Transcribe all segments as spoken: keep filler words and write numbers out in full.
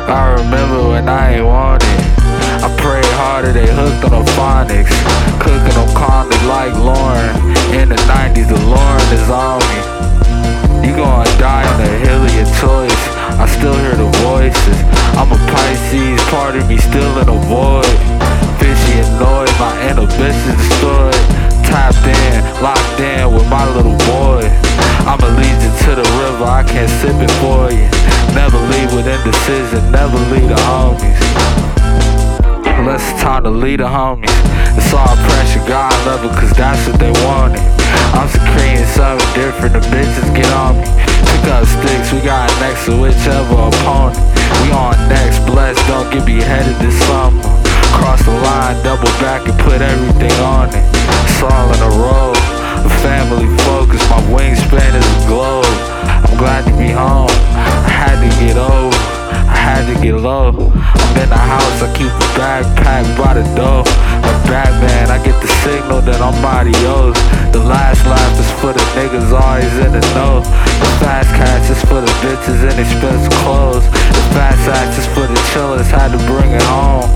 I remember when I ain't want it. I prayed harder, they hooked on the phonics. Cooking them condoms like Lauren. In the nineties, the Lauren is on me. You gonna die on the hill of your choice. I still hear the voices. I'm a Pisces, part of me still in the void. Fishy annoyed, my inhibitions destroyed. Tapped in, locked in with my little boy. I'm allegiant to the river, I can't sip it for you. Never leave with indecision, never leave the homies. Unless it's time to lead the homies. It's all pressure, God love it, cause that's what they wanted. I'm secreting something different, the bitches get on me. Pick up sticks, we got next to whichever opponent. We on next, blessed, don't get beheaded this summer. Cross the line, double back and put everything on it. It's all in a row, a family focus, my wingspan is a globe. I'm glad to be home, I had to get over, I had to get low. I'm in the house, I keep a backpack by the door. Like Batman, I get the signal that I'm adios. The last laugh is for the niggas always in the know. The fast cash is for the bitches in expensive clothes. The fast ass is for the chillers, had to bring it home.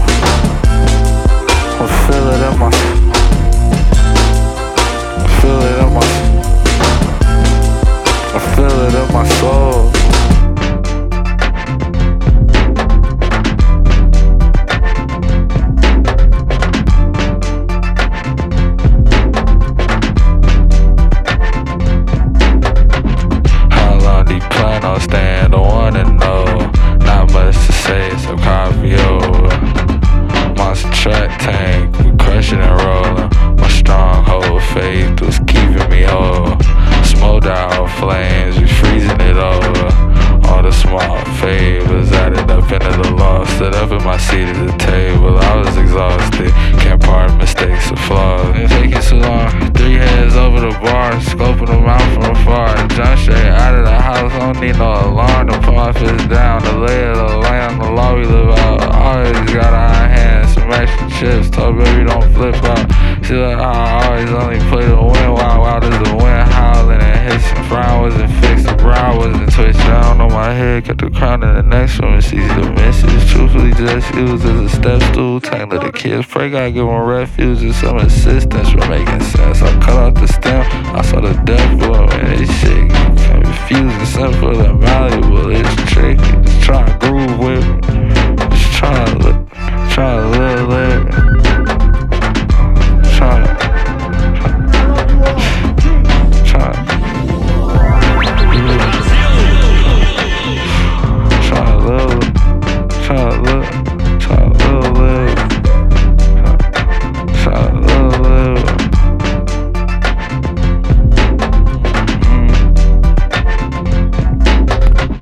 I feel it in my, I feel it in my, I feel it in my soul. Plan on staying, don't wanna know. Not much to say, so coffee over. Monster track tank, we crushing and rolling. My stronghold faith was keeping me whole. Smoked out flames, we freezing it over. All the small favors added up into the loss. Stood up in my seat at the table, I was exhausted. Can't pardon mistakes or flaws. It's taking so long, three heads over the bar, scoping them out from afar. Jump straight out of the house, don't need no alarm. The profits down, the lay of the land, the law we live out. Always got a high hand, some extra chips, told baby don't flip out. She like, I always only play the wind, wow, wow, there's the wind howling and hissing. Frown wasn't fixed, the brow wasn't twitched down on my head, kept the crown in the next one, it's easy to miss it. Truthfully just used as a step stool, tangle the kids, pray God give them refuge and some assistance for making sense. I cut off the stem, I saw the death blow, and this shit confusing, simple and malleable.